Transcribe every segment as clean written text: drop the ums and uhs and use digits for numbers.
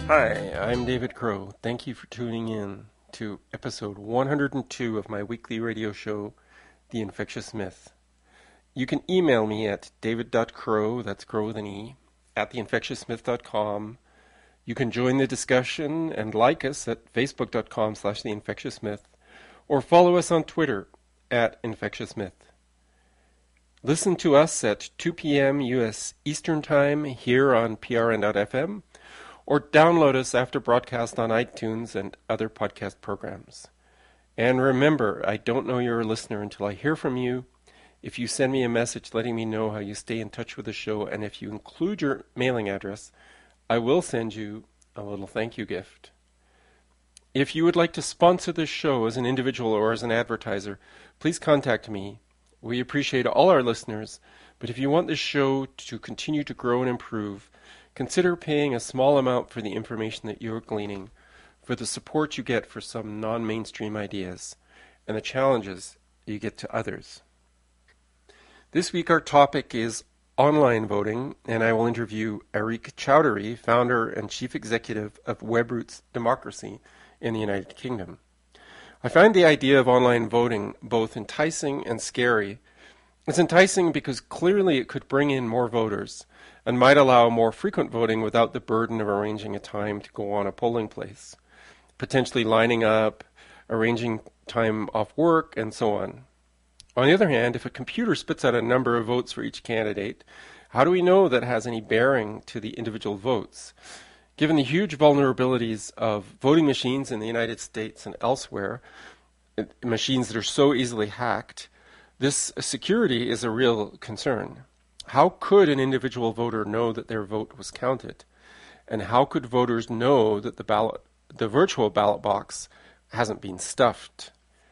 Hi, I'm David Crow. Thank you for tuning in to episode 102 of my weekly radio show, The Infectious Myth. You can email me at david.crow, that's crow with an E, at theinfectiousmyth.com. You can join the discussion and like us at facebook.com/theinfectiousmyth, or follow us on Twitter at infectiousmyth. Listen to us at 2 p.m. U.S. Eastern Time here on prn.fm, or download us after broadcast on iTunes and other podcast programs. And remember, I don't know you're a listener until I hear from you. If you send me a message letting me know how you stay in touch with the show, and if you include your mailing address, I will send you a little thank you gift. If you would like to sponsor this show as an individual or as an advertiser, please contact me. We appreciate all our listeners, but if you want this show to continue to grow and improve, consider paying a small amount for the information that you're gleaning, for the support you get for some non-mainstream ideas, and the challenges you get to others. This week our topic is online voting, and I will interview Ariq Chowdhury, founder and chief executive of WebRoots Democracy in the United Kingdom. I find the idea of online voting both enticing and scary. It's enticing because clearly it could bring in more voters and might allow more frequent voting without the burden of arranging a time to go on a polling place, potentially lining up, arranging time off work, and so on. On the other hand, if a computer spits out a number of votes for each candidate, how do we know that has any bearing to the individual votes? Given the huge vulnerabilities of voting machines in the United States and elsewhere, machines that are so easily hacked, this security is a real concern. How could an individual voter know that their vote was counted? And how could voters know that the virtual ballot box hasn't been stuffed?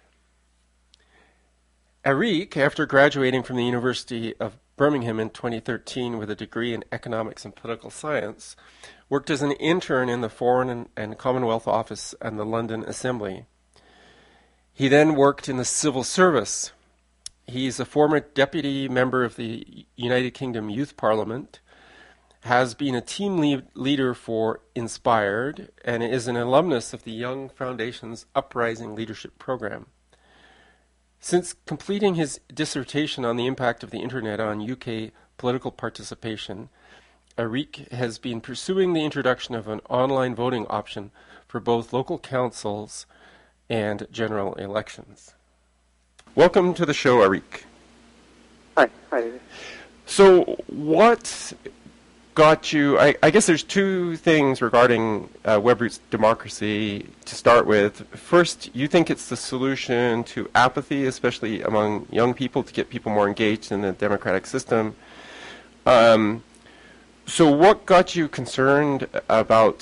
Ariq, after graduating from the University of Birmingham in 2013 with a degree in economics and political science, worked as an intern in the Foreign and Commonwealth Office and the London Assembly. He then worked in the civil service. He's a former deputy member of the United Kingdom Youth Parliament, has been a team leader for Inspired, and is an alumnus of the Young Foundation's Uprising Leadership Program. Since completing his dissertation on the impact of the Internet on UK political participation, Ariq has been pursuing the introduction of an online voting option for both local councils and general elections. Welcome to the show, Ariq. Hi. Hi. So what got you, I guess there's two things regarding WebRoots Democracy to start with. First, you think it's the solution to apathy, especially among young people, to get people more engaged in the democratic system. So what got you concerned about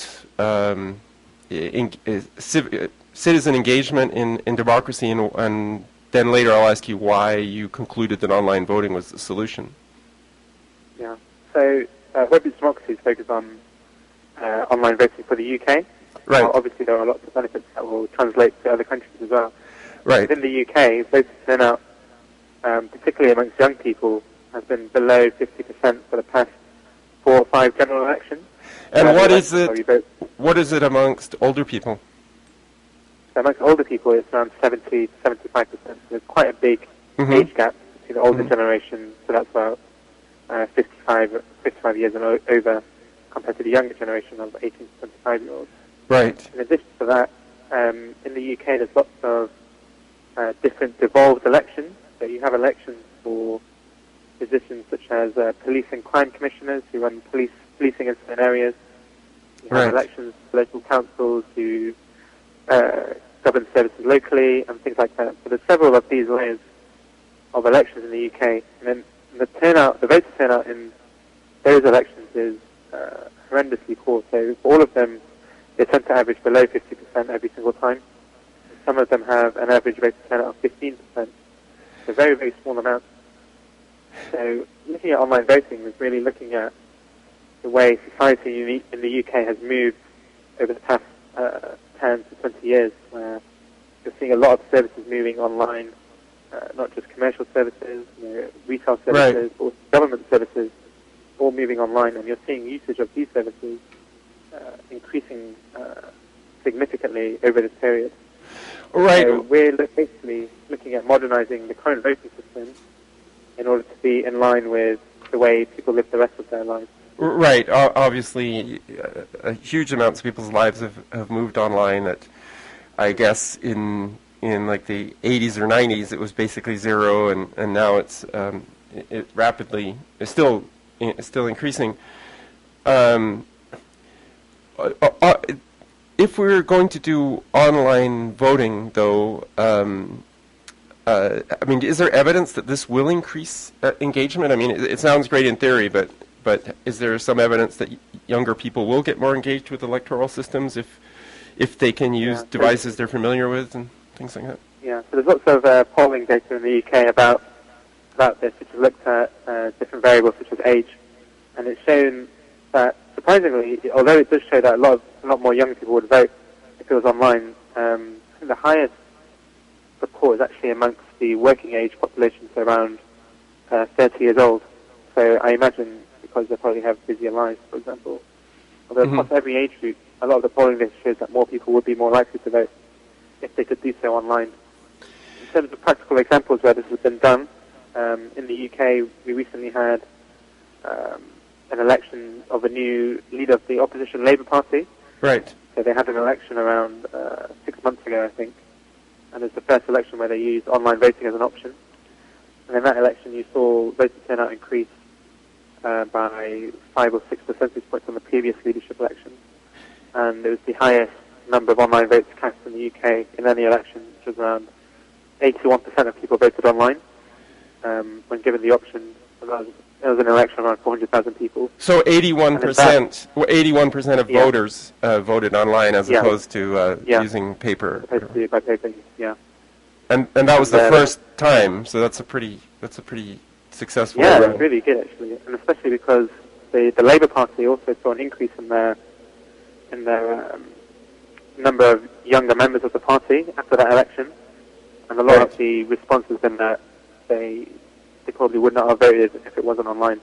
citizen engagement in democracy, and then later I'll ask you why you concluded that online voting was the solution. Yeah. So WebRoots Democracy is focused on online voting for the UK. Right. Obviously, there are lots of benefits that will translate to other countries as well. Right. Within the UK, voter turnout, particularly amongst young people, has been below 50% for the past 4 or 5 general elections. And what is it amongst older people? So amongst older people, it's around 70 to 75%. There's quite a big age gap between the older generation, so that's about 55 years and over, compared to the younger generation of 18 to 25-year-olds. Right. In addition to that, in the UK, there's lots of different devolved elections. So you have elections for positions such as police and crime commissioners who run policing in certain areas. You have elections for local councils who govern services locally and things like that. So there's several of these layers of elections in the UK. And then the voter turnout in those elections is horrendously poor. So for all of them, they tend to average below 50% every single time. Some of them have an average voter turnout of 15%. So very, very small amounts. So looking at online voting is really looking at the way society in the UK has moved over the past 10 to 20 years, where you're seeing a lot of services moving online, not just commercial services, retail services, but also government services, all moving online, and you're seeing usage of these services increasing significantly over this period. Right. So we're basically looking at modernizing the current voting system in order to be in line with the way people live the rest of their lives. Right. Obviously, huge amounts of people's lives have moved online. That I guess in like the 80s or 90s, it was basically zero, and now it rapidly is still increasing. If we're going to do online voting, though, I mean, is there evidence that this will increase engagement? I mean, it sounds great in theory, but is there some evidence that younger people will get more engaged with electoral systems if they can use devices they're familiar with and things like that? Yeah, so there's lots of polling data in the UK about this, which has looked at different variables such as age, and it's shown that surprisingly, although it does show that a lot more young people would vote if it was online, I think the highest support is actually amongst the working age population, so around 30 years old. So I imagine because they probably have busier lives, for example. Although across every age group, a lot of the polling data shows that more people would be more likely to vote if they could do so online. In terms of practical examples where this has been done, in the UK we recently had an election of a new leader of the opposition Labour Party. Right. So they had an election around 6 months ago, I think. And it's the first election where they used online voting as an option. And in that election, you saw voter turnout increase by 5 or 6 percentage points on the previous leadership election. And it was the highest number of online votes cast in the UK in any election, which was around 81% of people voted online when given the option. It was an election of around 400,000 people. So 81% of voters voted online as opposed to using paper. Opposed to by paper, yeah. And that was the first time, so that's a pretty successful. Yeah, it was really good actually, and especially because the Labour Party also saw an increase in their number of younger members of the party after that election, and a lot of the response has been that they probably would not have voted if it wasn't online.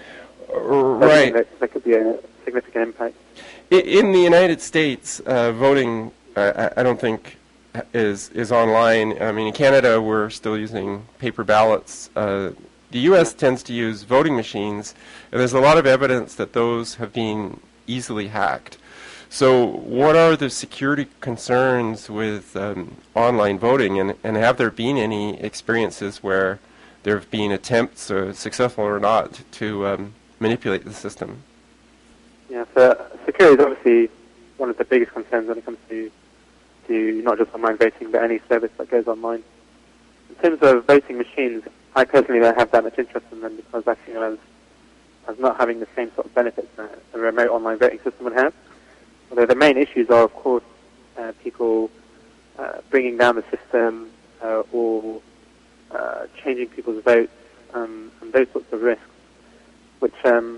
Right. That could be a significant impact. In the United States, voting, I don't think, is online. I mean, in Canada, we're still using paper ballots. The U.S. tends to use voting machines, and there's a lot of evidence that those have been easily hacked. So what are the security concerns with online voting, and have there been any experiences where there have been attempts, successful or not, to manipulate the system? Yeah, so security is obviously one of the biggest concerns when it comes to not just online voting, but any service that goes online. In terms of voting machines, I personally don't have that much interest in them because I see them as not having the same sort of benefits that a remote online voting system would have. Although the main issues are, of course, people bringing down the system or changing people's votes and those sorts of risks, which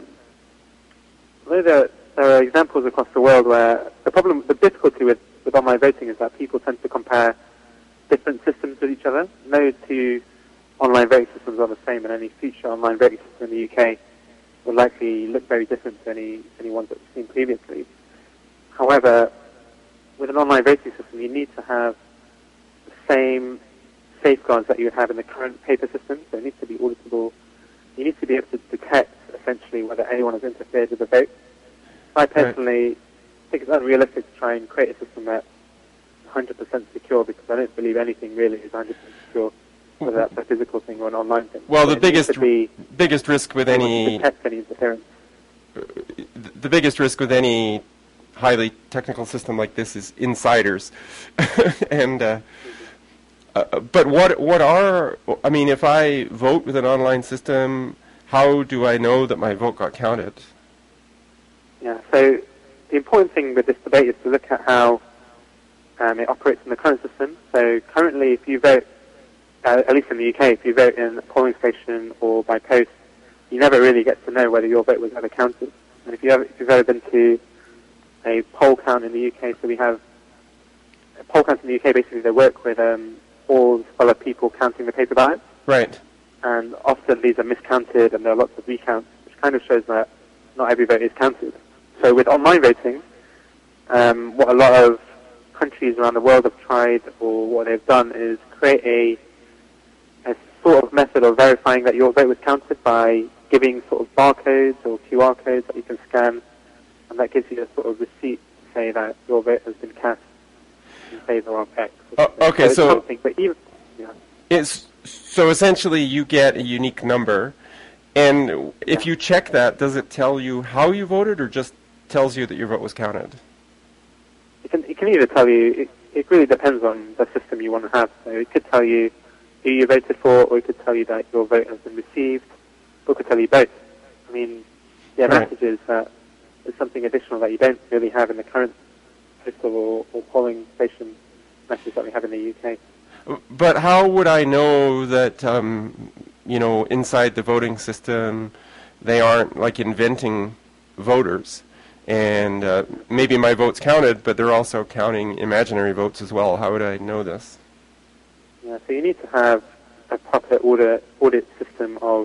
although there are examples across the world where the difficulty with online voting is that people tend to compare different systems with each other. No two online voting systems are the same, and any future online voting system in the UK will likely look very different to any ones that we've seen previously. However, with an online voting system, you need to have the same safeguards that you would have in the current paper system. So it needs to be auditable. You need to be able to detect, essentially, whether anyone has interfered with the vote. I personally think it's unrealistic to try and create a system that's 100% secure, because I don't believe anything really is 100% secure, whether that's a physical thing or an online thing. Well, so the biggest risk with any detect any interference. The biggest risk with any highly technical system like this is insiders, and but what are, I mean, if I vote with an online system, how do I know that my vote got counted? Yeah, so the important thing with this debate is to look at how it operates in the current system. So currently, if you vote, at least in the UK, if you vote in a polling station or by post, you never really get to know whether your vote was ever counted. And if you've ever been to a poll count in the UK, so we have poll counts in the UK. Basically, they work with all fellow people counting the paper ballots. Right. And often these are miscounted, and there are lots of recounts, which kind of shows that not every vote is counted. So with online voting, what a lot of countries around the world have tried, or what they've done, is create a sort of method of verifying that your vote was counted by giving sort of barcodes or QR codes that you can scan, and that gives you a sort of receipt to say that your vote has been cast in favor of X. Okay, so but even, so essentially you get a unique number, and if you check that, does it tell you how you voted, or just tells you that your vote was counted? It can either tell you, it really depends on the system you want to have. So it could tell you who you voted for, or it could tell you that your vote has been received, or it could tell you both. I mean, the advantage is that it's something additional that you don't really have in the current postal or polling station methods that we have in the UK. But how would I know that, inside the voting system, they aren't like inventing voters, and maybe my vote's counted, but they're also counting imaginary votes as well? How would I know this? Yeah, so you need to have a proper audit system of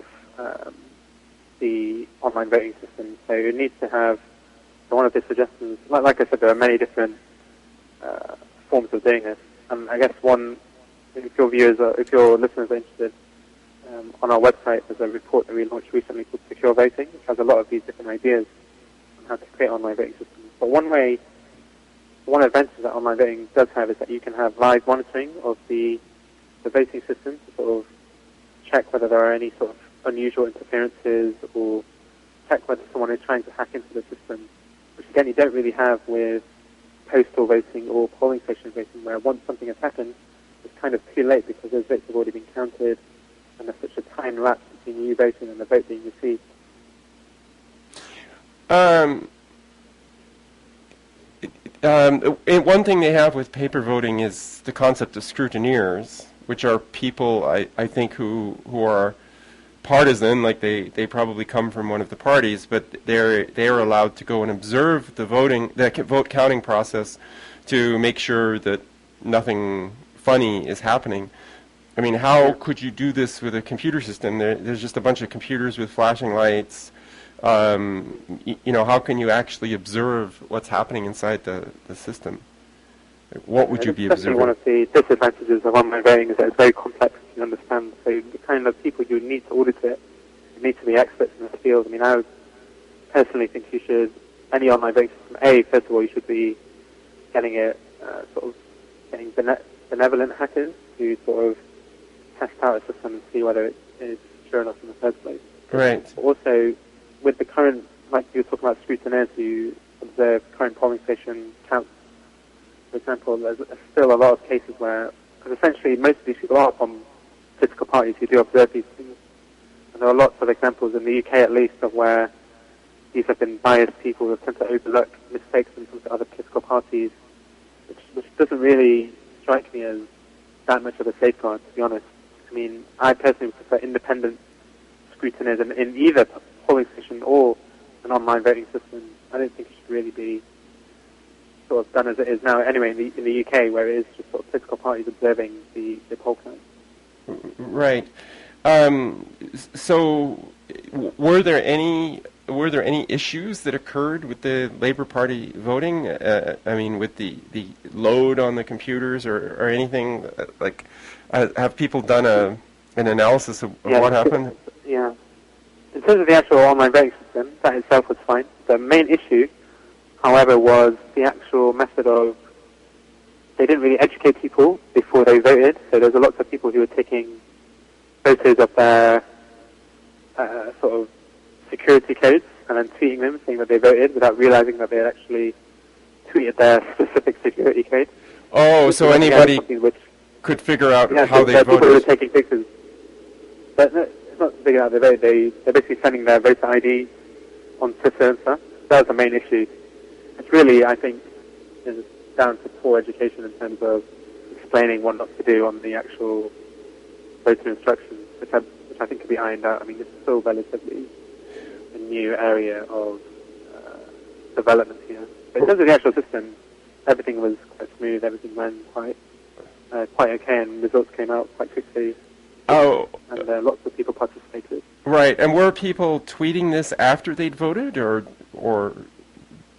the online voting system. So it needs to have one of the suggestions. Like I said, there are many different forms of doing this, and I guess one. If your listeners are interested, on our website there's a report that we launched recently called Secure Voting, which has a lot of these different ideas on how to create online voting systems. But one advantage that online voting does have is that you can have live monitoring of the voting system to sort of check whether there are any sort of unusual interferences, or check whether someone is trying to hack into the system, which again you don't really have with postal voting or polling station voting, where once something has happened, it's kind of too late because those votes have already been counted, and there's such a time lapse between you voting and the vote being received. One thing they have with paper voting is the concept of scrutineers, which are people, I think, who are partisan, like they probably come from one of the parties, but they are allowed to go and observe the vote counting process to make sure that nothing funny is happening. I mean, how could you do this with a computer system? There's just a bunch of computers with flashing lights. How can you actually observe what's happening inside the system? What would you be observing? One of the disadvantages of online voting is that it's very complex to understand. So the kind of people you need to audit it, you need to be experts in this field. I mean, I would personally think you should, any online voting system, first of all, you should be getting it, getting benevolent hackers to sort of test out a system and see whether it is sure enough in the first place. Right. But also, with the current, like you were talking about, scrutineers who observe current polling station counts, for example, there's still a lot of cases where, because essentially most of these people are from political parties who do observe these things. And there are lots of examples in the UK at least of where these have been biased people who tend to overlook mistakes when it comes to other political parties, which doesn't really strike me as that much of a safeguard, to be honest. I mean, I personally prefer independent scrutineers in either polling station or an online voting system. I don't think it should really be sort of done as it is now anyway in the UK, where it is just sort of political parties observing the poll count. Right. So were there any issues that occurred with the Labour Party voting? I mean, with the load on the computers or anything? Like, have people done an analysis of what happened? Yeah. In terms of the actual online voting system, that itself was fine. The main issue, however, was the actual method of, they didn't really educate people before they voted. So there's a lot of people who were taking photos of their sort of security codes and then tweeting them saying that they voted without realizing that they had actually tweeted their specific security code. Oh, so anybody could figure out how they voted. People who were taking pictures. But no, it's not figuring out their vote. They're basically sending their voter ID on Twitter and stuff. That was the main issue. It's really, I think, is down to poor education in terms of explaining what not to do on the actual voter instructions, which I think could be ironed out. I mean, it's still relatively a new area of development here. But in terms of the actual system, everything was quite smooth. Everything ran quite okay, and results came out quite quickly. Oh. And lots of people participated. Right. And were people tweeting this after they'd voted, or?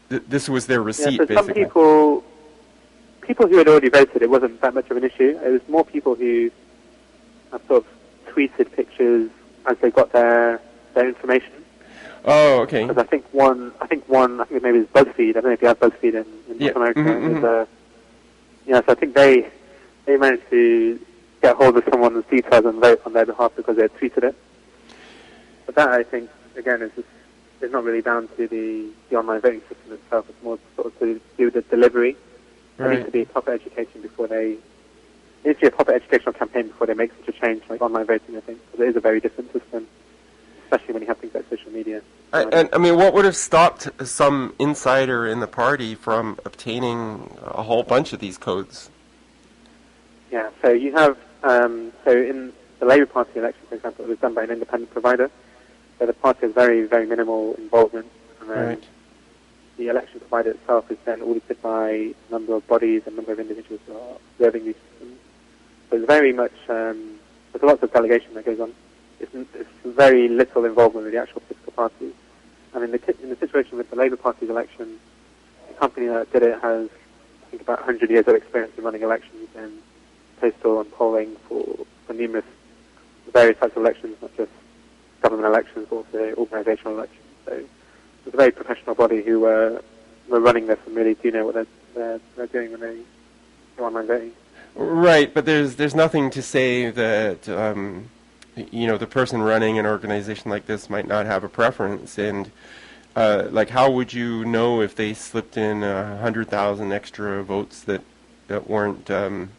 this was their receipt, so some basically. people who had already voted, it wasn't that much of an issue. It was more people who have sort of tweeted pictures as they got their information. Oh, okay. Because I think maybe it's BuzzFeed. I don't know if you have BuzzFeed in North America. So I think they managed to get hold of someone's details and vote on their behalf because they had tweeted it. But that, I think, again, is not really down to the online voting system itself. It's more sort of to do with the delivery. There needs to be proper education there needs to be a proper educational campaign before they make such a change like online voting, I think, because it is a very different system, especially when you have things like social media. And I mean, what would have stopped some insider in the party from obtaining a whole bunch of these codes? Yeah, so you have, so in the Labour Party election, for example, it was done by an independent provider, so the party has very, very minimal involvement, and then the election provider itself is then audited by a number of bodies and a number of individuals who are observing these systems. So it's very much, there's lots of delegation that goes on. It's very little involvement with the actual political parties. And in the situation with the Labour Party's election, the company that did it has, I think, about 100 years of experience in running elections and postal and polling for numerous various types of elections, not just government elections, but also organisational elections. So it's a very professional body who were running this and really do know what they're doing when they do online voting. Right, but there's nothing to say that the person running an organization like this might not have a preference, and like how would you know if they slipped in 100,000 extra votes that weren't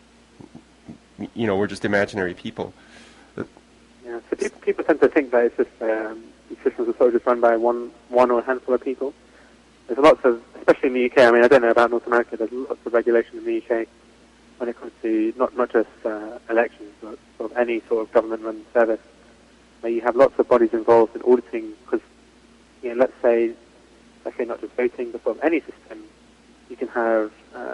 were just imaginary people? Yeah, so people tend to think that it's just these systems are sort of just run by one or a handful of people. There's lots of, especially in the UK. I mean, I don't know about North America. There's lots of regulation in the UK when it comes to not just elections, but sort of any sort of government-run service, where you have lots of bodies involved in auditing. Because let's say not just voting, but sort of any system, you can have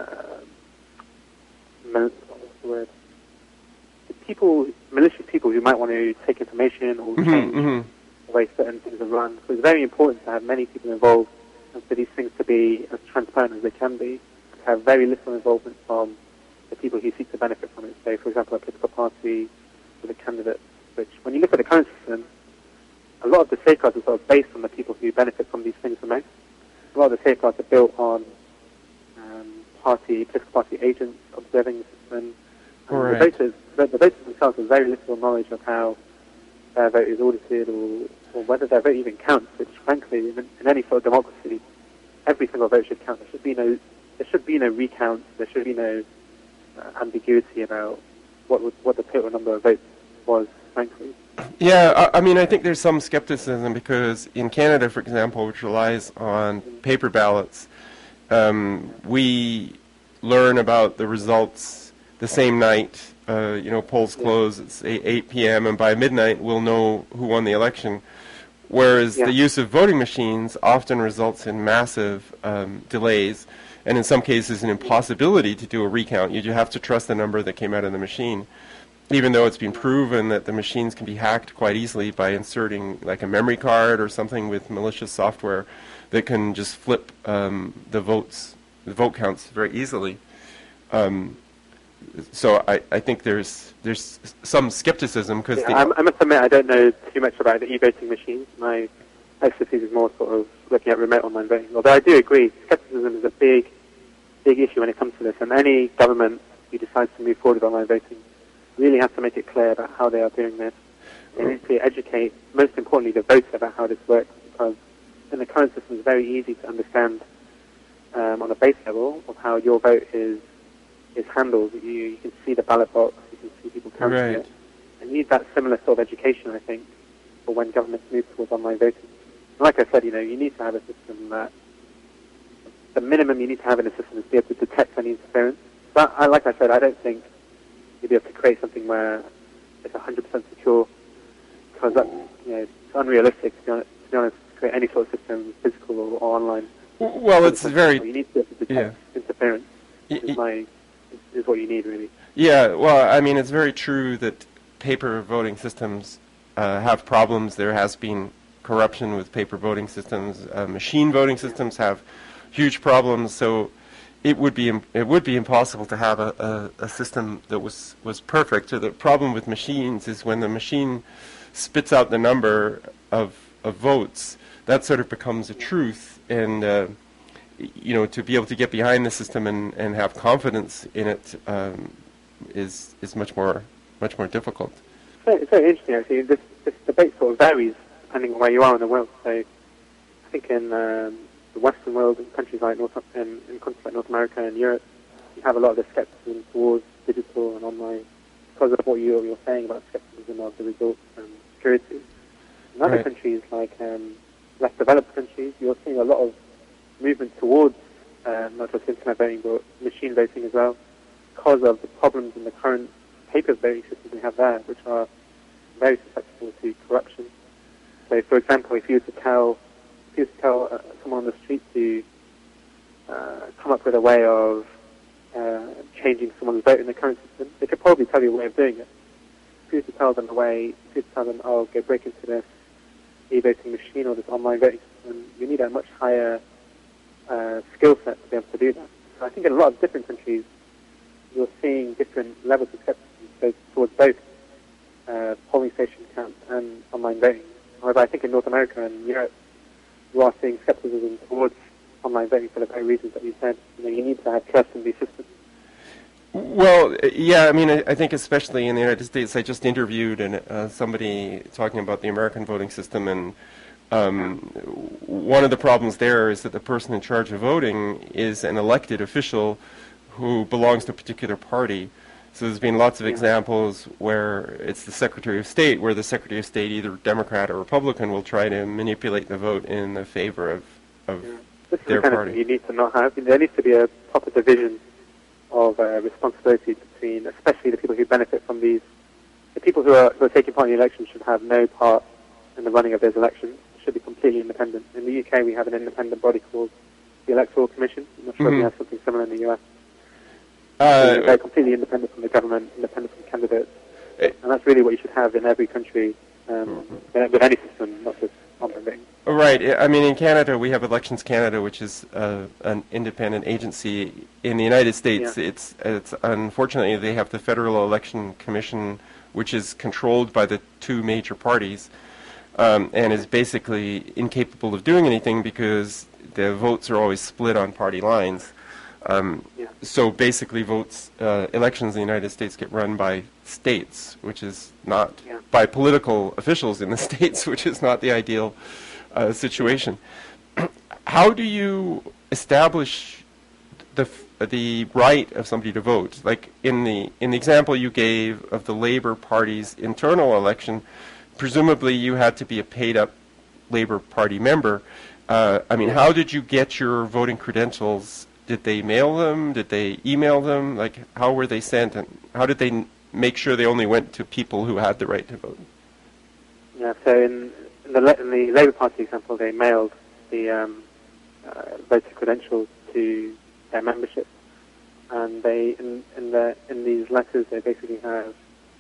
what's the word? Malicious people who might want to take information or change the way certain things are run. So it's very important to have many people involved and for these things to be as transparent as they can be, to have very little involvement from the people who seek to benefit from it. Say, for example, a political party with a candidate, which when you look at the current system, a lot of the safeguards are sort of based on the people who benefit from these things the most. A lot of the safeguards are built on political party agents observing the system. And the voters themselves have very little knowledge of how their vote is audited or whether their vote even counts, which frankly, in any sort of democracy, every single vote should count. There should be no recount. There should be no ambiguity about what the total number of votes was, frankly. Yeah, I mean, I think there's some skepticism because in Canada, for example, which relies on paper ballots, we learn about the results the same night. Polls close at 8 p.m. and by midnight we'll know who won the election. Whereas the use of voting machines often results in massive delays, and in some cases an impossibility to do a recount. You have to trust the number that came out of the machine, even though it's been proven that the machines can be hacked quite easily by inserting like a memory card or something with malicious software that can just flip the vote counts very easily. So I think there's some skepticism because I must admit I don't know too much about the e-voting machines. My expertise is more sort of looking at remote online voting. Although I do agree, skepticism is a big issue when it comes to this, and any government who decides to move forward with online voting really has to make it clear about how they are doing this. They need to educate, most importantly, the voter about how this works, because in the current system it's very easy to understand on a base level of how your vote is handled. You can see the ballot box, you can see people counting it. And you need that similar sort of education, I think, for when governments move towards online voting. And like I said, you need to have a system that the minimum you need to have in a system is to be able to detect any interference. But like I said, I don't think you'll be able to create something where it's 100% secure, because that's it's unrealistic to be honest, to create any sort of system, physical or online. Well, it's very. You need to be able to detect interference. Is what you need, really. Yeah, well, I mean, it's very true that paper voting systems have problems. There has been corruption with paper voting systems. Machine voting systems have huge problems. So it would be impossible to have a system that was perfect. So the problem with machines is when the machine spits out the number of votes, that sort of becomes a truth, and to be able to get behind the system and have confidence in it is much more difficult. So it's very interesting, actually. This debate sort of varies depending on where you are in the world. So I think in the Western world, in countries like North America and Europe, you have a lot of the skepticism towards digital and online because of what you're saying about skepticism of the results and security. In other countries, like less developed countries, you're seeing a lot of movement towards not just internet voting, but machine voting as well, because of the problems in the current paper voting systems we have there, which are very susceptible to corruption. So, for example, if you were to tell someone on the street to come up with a way of changing someone's vote in the current system, they could probably tell you a way of doing it. If you were to tell them, oh, go break into this e-voting machine or this online voting system, you need a much higher skill set to be able to do that. So I think in a lot of different countries, you're seeing different levels of skepticism towards both polling station counts and online voting. However, I think in North America and Europe, you are seeing skepticism towards online voting for the very reasons that you said. You need to have trust in these systems. Well, yeah, I mean, I think especially in the United States, I just interviewed somebody talking about the American voting system, and one of the problems there is that the person in charge of voting is an elected official who belongs to a particular party. So there's been lots of examples where it's the Secretary of State, where the Secretary of State, either Democrat or Republican, will try to manipulate the vote in the favor of this their is the kind party. Of thing you need to not have. There needs to be a proper division of responsibility between, especially the people who benefit from these. The people who are taking part in the election should have no part in the running of those elections. It should be completely independent. In the UK, we have an independent body called the Electoral Commission. I'm not sure if we have something similar in the US. They're completely independent from the government, independent from candidates, and that's really what you should have in every country with any system, not just online voting. Right. I mean, in Canada, we have Elections Canada, which is an independent agency. In the United States, it's unfortunately they have the Federal Election Commission, which is controlled by the two major parties, and is basically incapable of doing anything because the votes are always split on party lines. So basically, elections in the United States get run by states, which is not by political officials in the states, which is not the ideal situation. How do you establish the right of somebody to vote? Like in the example you gave of the Labour Party's internal election, presumably you had to be a paid-up Labour Party member. I mean, how did you get your voting credentials? Did they mail them? Did they email them? Like, how were they sent? And how did they make sure they only went to people who had the right to vote? Yeah, so in the Labour Party example, they mailed the voter credentials to their membership. And they, in these letters, they basically have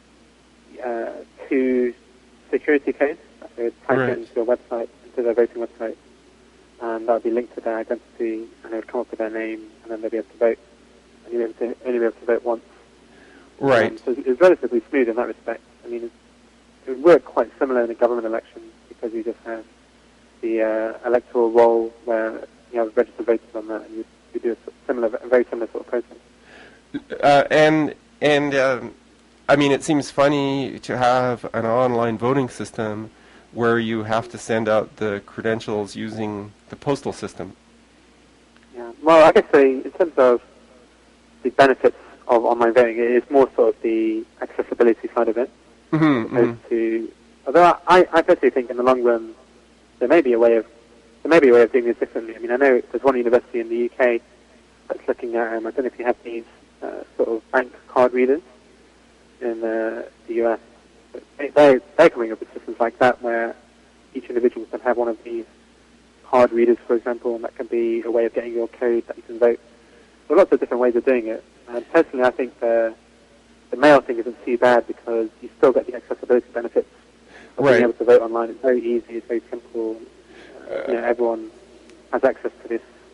two security codes that they would type into a website, into their voting website. And that would be linked to their identity, and they would come up with their name, and then they'd be able to vote. And you'd only be able to vote once. Right. So it's relatively smooth in that respect. I mean, it would work quite similar in a government election because you just have the electoral roll where you have registered voters on that, and you do a very similar sort of process. I mean, it seems funny to have an online voting system where you have to send out the credentials using the postal system. Yeah. Well, I guess in terms of the benefits of online voting, it is more sort of the accessibility side of it. Although I personally think in the long run there may be a way of doing this differently. I mean, I know there's one university in the UK that's looking at I don't know if you have these sort of bank card readers in the US. They're coming up with systems like that where each individual can have one of these card readers, for example, and that can be a way of getting your code that you can vote. There are lots of different ways of doing it. And personally, I think the mail thing isn't too bad because you still get the accessibility benefits of being able to vote online. It's very easy, it's very simple. Everyone has access to this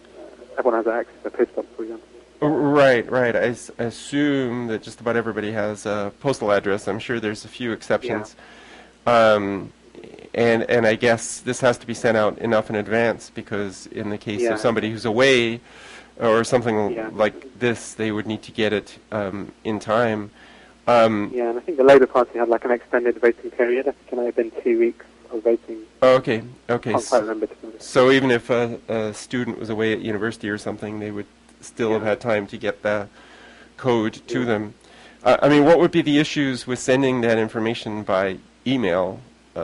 everyone has access to a post box, for example. Right, right. I assume that just about everybody has a postal address. I'm sure there's a few exceptions. Um, and I guess this has to be sent out enough in advance because in the case of somebody who's away or something like this, they would need to get it in time. And I think the Labour Party had like an extended voting period. I think it might have been 2 weeks of voting. Okay. I can't quite remember. So even if a student was away at university or something, they would still have had time to get the code to them. I mean, what would be the issues with sending that information by email?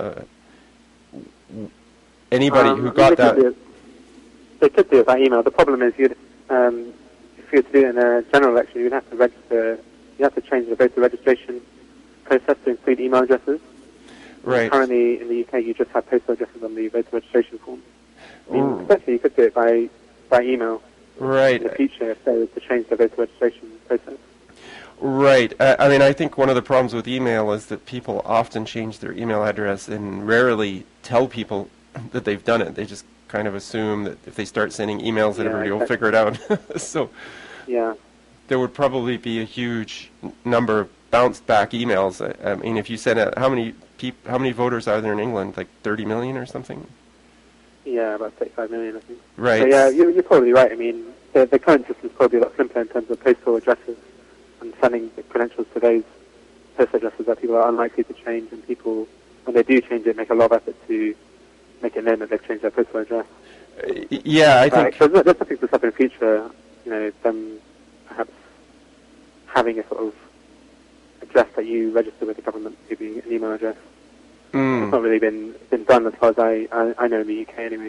Anybody who got that... They could do it by email. The problem is, if you were to do it in a general election, you'd have to register. You have to change the voter registration process to include email addresses. Right. Currently, in the UK, you just have postal addresses on the voter registration form. I mean, especially you could do it by email. Right. In the future, if they were to change the voter registration process. Right. I mean, I think one of the problems with email is that people often change their email address and rarely tell people that they've done it. They just kind of assume that if they start sending emails that everybody will figure it out. So there would probably be a huge number of bounced back emails. I mean, if you send out, how many voters are there in England? Like 30 million or something? Yeah, about 35 million, I think. Right. So yeah, you're probably right. I mean, the current system is probably a lot simpler in terms of postal addresses and sending the credentials to those postal addresses that people are unlikely to change, and people, when they do change it, make a lot of effort to make it known that they've changed their postal address. I think... So there's something to stop in the future, them perhaps having a sort of address that you register with the government, maybe an email address. It's not really been done as far as I know in the UK anyway.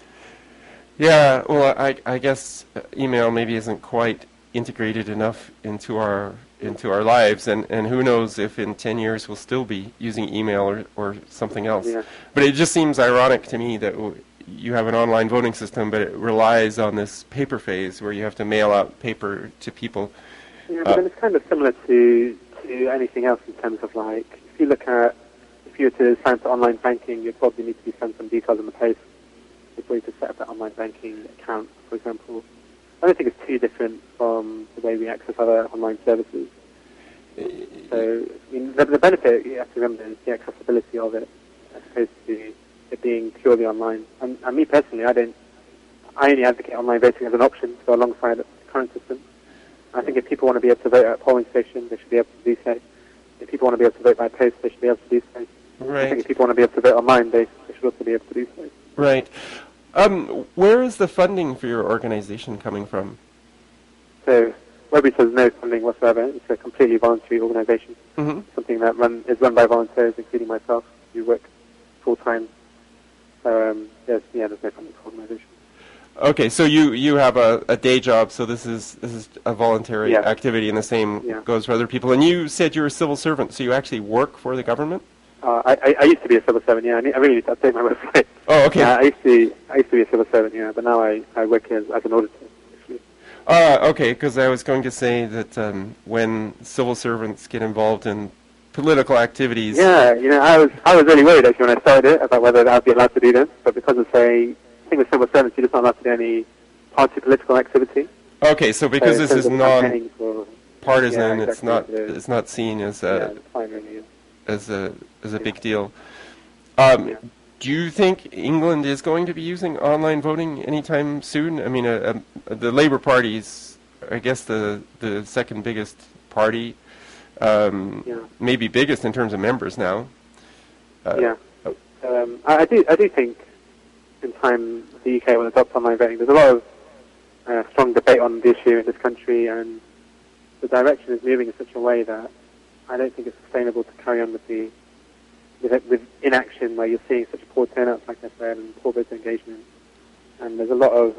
Yeah, well, I guess email maybe isn't quite integrated enough into our lives, and who knows if in 10 years we'll still be using email or something else. Yeah. But it just seems ironic to me that you have an online voting system, but it relies on this paper phase where you have to mail out paper to people. Yeah, but then it's kind of similar to anything else in terms of, like, if you were to sign up to online banking, you'd probably need to be sent some details in the post before you could set up that online banking account, for example. I don't think it's too different from the way we access other online services. So, I mean, the benefit, you have to remember, is the accessibility of it, as opposed to it being purely online. And me personally, I only advocate online voting as an option to go alongside the current system. I think if people want to be able to vote at a polling station, they should be able to do so. If people want to be able to vote by post, they should be able to do so. Right. I think if people want to be able to vote online, they should also be able to do so. Right. Where is the funding for your organization coming from? So, Webby says no funding whatsoever. It's a completely voluntary organization. Mm-hmm. Something that is run by volunteers, including myself, who work full-time. So, there's no funding for the organization. Okay, so you have a day job, so this is a voluntary activity, and the same goes for other people. And you said you're a civil servant, so you actually work for the government? I used to be a civil servant. Yeah, I really need to update my website. Oh, okay. I used to be a civil servant. Yeah, but now I work as an auditor. Okay, because I was going to say that when civil servants get involved in political activities. Yeah, I was really worried actually when I started it about whether I'd be allowed to do this, but because it's I think with civil servants, you're just not allowed to do any party political activity. Okay, so because this is non-partisan, exactly. it's not seen as a big deal. Do you think England is going to be using online voting anytime soon? I mean, the Labour Party's, I guess, the second biggest party, maybe biggest in terms of members now. I do think in time the UK will adopt online voting. There's a lot of strong debate on the issue in this country, and the direction is moving in such a way that I don't think it's sustainable to carry on with inaction where you're seeing such poor turnouts, like I said, and poor voter engagement. And there's a lot of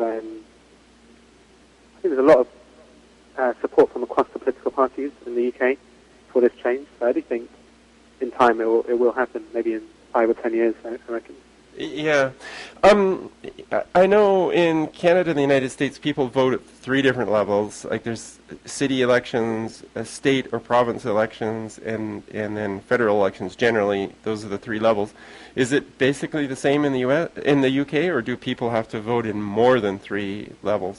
support from across the political parties in the UK for this change. So I do think in time it will happen, maybe in 5 or 10 years, I reckon. Yeah. I know in Canada and the United States, people vote at 3 different levels. Like there's city elections, state or province elections, and then federal elections. Generally, those are the 3 levels. Is it basically the same in the UK, or do people have to vote in more than 3 levels?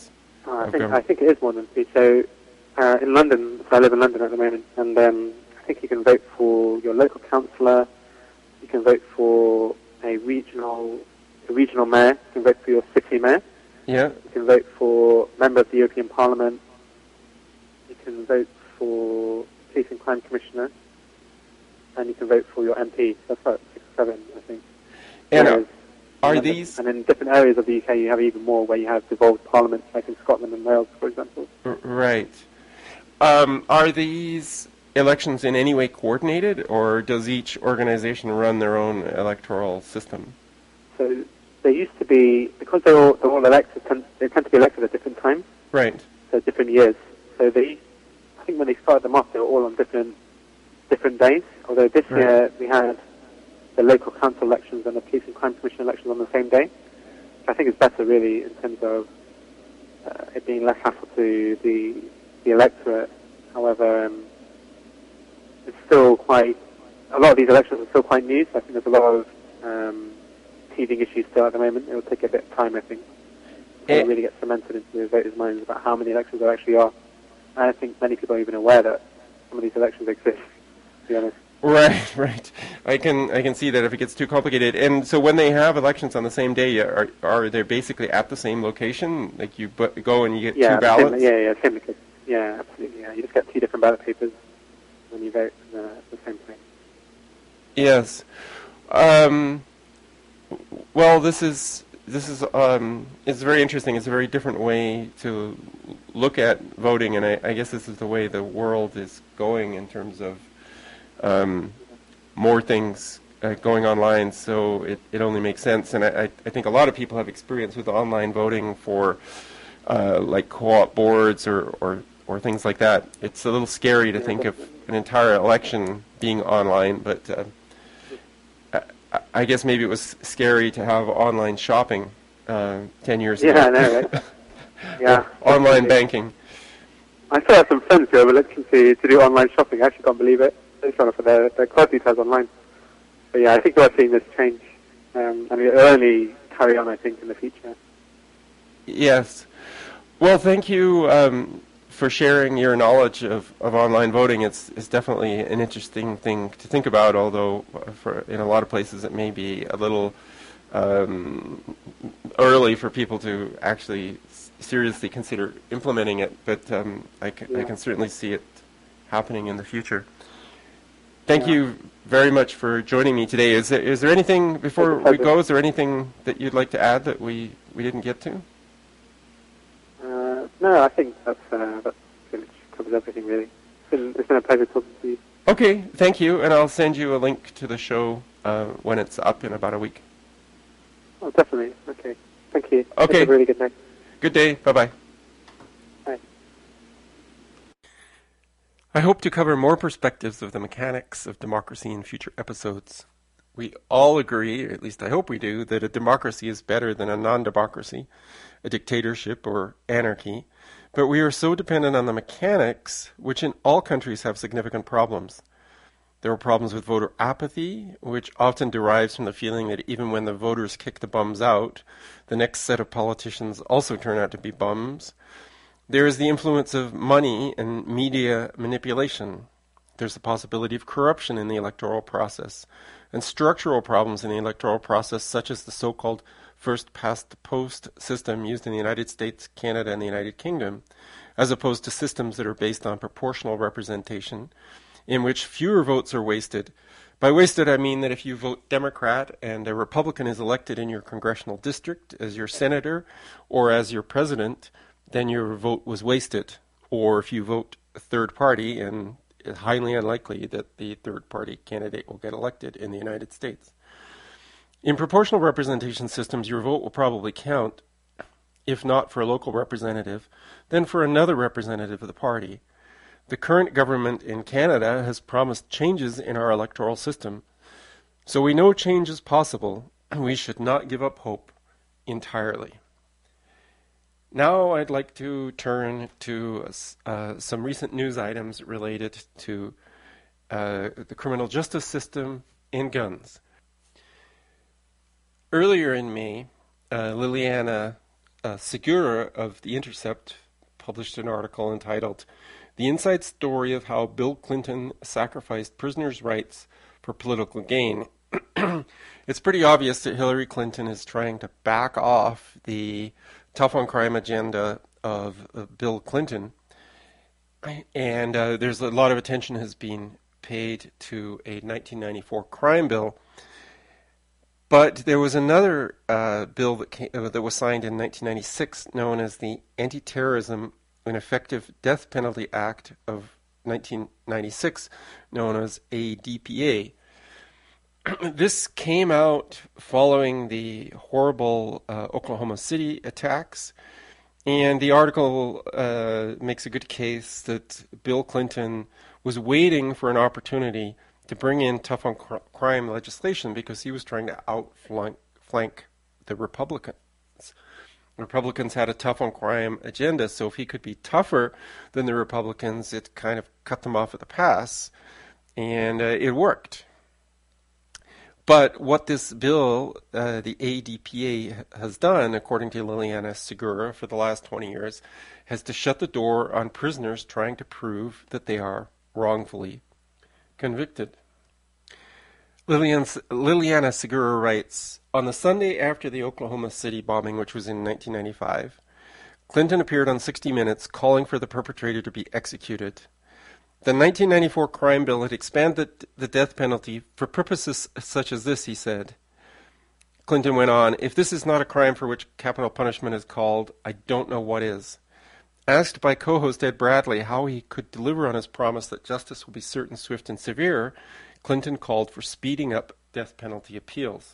I of think government? it is more than 3. So in London, so I live in London at the moment, and I think you can vote for your local councillor. You can vote for a regional mayor. You can vote for your city mayor. Yeah. You can vote for a member of the European Parliament. You can vote for police and crime commissioner, and you can vote for your MP. That's about 6 or 7, I think. And Whereas are in London, these and in different areas of the UK, you have even more, where you have devolved parliaments, like in Scotland and Wales, for example. right? Are these elections in any way coordinated, or does each organization run their own electoral system? So they used to be, because they're all elected, they tend to be elected at different times, Right. so different years. So I think when they started them off, they were all on different days. Although this Right. year we had the local council elections and the police and crime commission elections on the same day, which I think is better, really, in terms of it being less hassle to the electorate. However, it's still a lot of these elections are still quite new, so I think there's a lot of teething issues still at the moment. It will take a bit of time, I think, to really get cemented into the voters' minds about how many elections there actually are. And I think many people are even aware that some of these elections exist, to be honest. Right, right. I can see that if it gets too complicated. And so when they have elections on the same day, are they basically at the same location? Like you go and you get two ballots? Same location. Yeah, absolutely. Yeah. You just get 2 different ballot papers when you vote at the same place. Yes. Well, this is it's very interesting. It's a very different way to look at voting, and I guess this is the way the world is going in terms of more things going online. So it only makes sense, and I think a lot of people have experience with online voting for like co-op boards or things like that. It's a little scary to think of an entire election being online, but I guess maybe it was scary to have online shopping 10 years ago. Yeah, I know, right? Yeah. Online banking. I still have some friends who are looking to do online shopping. I actually can't believe it. They're trying to put their card details online. But yeah, I think we're seeing this change. And it'll only carry on, I think, in the future. Yes. Well, thank you for sharing your knowledge of online voting. It's definitely an interesting thing to think about, although in a lot of places it may be a little early for people to actually seriously consider implementing it, but I can certainly see it happening in the future. Thank you very much for joining me today. Is there anything, before we go, is there anything that you'd like to add that we didn't get to? No, I think that's pretty much covers everything, really. It's been a pleasure talking to you. Okay, thank you, and I'll send you a link to the show when it's up in about a week. Oh, definitely. Okay. Thank you. Okay. Have a really good night. Good day. Bye-bye. Bye. I hope to cover more perspectives of the mechanics of democracy in future episodes. We all agree, or at least I hope we do, that a democracy is better than a non-democracy, a dictatorship or anarchy, but we are so dependent on the mechanics, which in all countries have significant problems. There are problems with voter apathy, which often derives from the feeling that even when the voters kick the bums out, the next set of politicians also turn out to be bums. There is the influence of money and media manipulation. There's the possibility of corruption in the electoral process, and structural problems in the electoral process, such as the so-called first-past-the-post system used in the United States, Canada, and the United Kingdom, as opposed to systems that are based on proportional representation, in which fewer votes are wasted. By wasted, I mean that if you vote Democrat and a Republican is elected in your congressional district as your senator or as your president, then your vote was wasted. Or if you vote a third party, and it's highly unlikely that the third party candidate will get elected in the United States. In proportional representation systems, your vote will probably count, if not for a local representative, then for another representative of the party. The current government in Canada has promised changes in our electoral system. So we know change is possible, and we should not give up hope entirely. Now I'd like to turn to some recent news items related to the criminal justice system and guns. Earlier in May, Liliana Segura of The Intercept published an article entitled "The Inside Story of How Bill Clinton Sacrificed Prisoners' Rights for Political Gain." It's pretty obvious that Hillary Clinton is trying to back off the tough on crime agenda of Bill Clinton. And there's a lot of attention has been paid to a 1994 crime bill. But there was another bill that was signed in 1996 known as the Anti-Terrorism and Effective Death Penalty Act of 1996, known as ADPA. This came out following the horrible Oklahoma City attacks, and the article makes a good case that Bill Clinton was waiting for an opportunity to bring in tough on crime legislation because he was trying to outflank the Republicans. Republicans had a tough on crime agenda, so if he could be tougher than the Republicans, it kind of cut them off at the pass, and it worked. But what this bill, the ADPA, has done, according to Liliana Segura, for the last 20 years, has to shut the door on prisoners trying to prove that they are wrongfully convicted. Liliana Segura writes, on the Sunday after the Oklahoma City bombing, which was in 1995, Clinton appeared on 60 Minutes calling for the perpetrator to be executed. The 1994 crime bill had expanded the death penalty for purposes such as this, he said. Clinton went on, if this is not a crime for which capital punishment is called, I don't know what is. Asked by co-host Ed Bradley how he could deliver on his promise that justice will be certain, swift, and severe, Clinton called for speeding up death penalty appeals.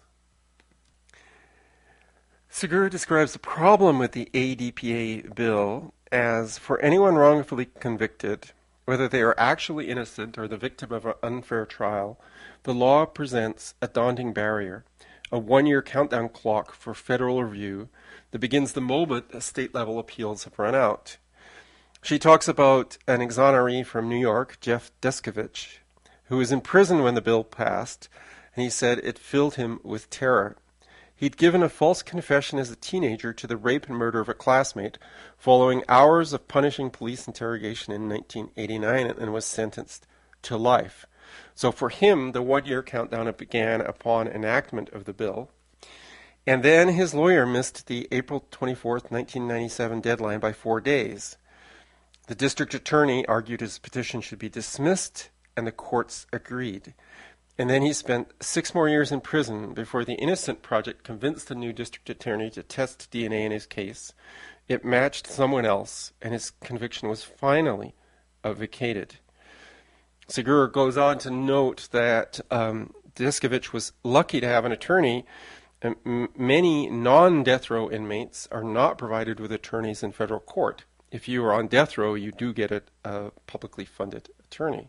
Segura describes the problem with the ADPA bill as for anyone wrongfully convicted, whether they are actually innocent or the victim of an unfair trial, the law presents a daunting barrier, a one-year countdown clock for federal review that begins the moment state-level appeals have run out. She talks about an exoneree from New York, Jeff Descovich, who was in prison when the bill passed, and he said it filled him with terror. He'd given a false confession as a teenager to the rape and murder of a classmate following hours of punishing police interrogation in 1989 and was sentenced to life. So for him, the one-year countdown began upon enactment of the bill. And then his lawyer missed the April 24th, 1997 deadline by 4 days. The district attorney argued his petition should be dismissed, and the courts agreed. And then he spent 6 more years in prison before the Innocent Project convinced the new district attorney to test DNA in his case. It matched someone else, and his conviction was finally vacated. Segura goes on to note that Descovich was lucky to have an attorney. Many non-death row inmates are not provided with attorneys in federal court. If you are on death row, you do get a publicly funded attorney.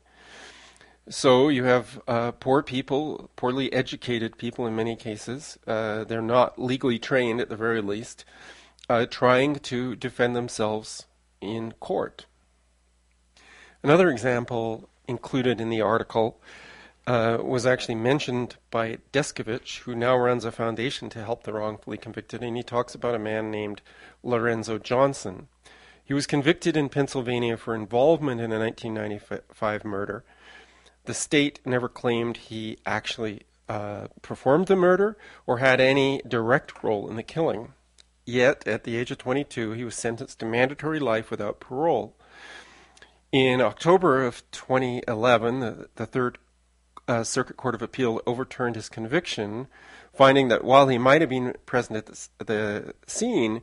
So you have poor people, poorly educated people in many cases. They're not legally trained at the very least, trying to defend themselves in court. Another example included in the article was actually mentioned by Descovich, who now runs a foundation to help the wrongfully convicted, and he talks about a man named Lorenzo Johnson. He was convicted in Pennsylvania for involvement in a 1995 murder. The state never claimed he actually performed the murder or had any direct role in the killing. Yet, at the age of 22, he was sentenced to mandatory life without parole. In October of 2011, the Third Circuit Court of Appeal overturned his conviction, finding that while he might have been present at the scene,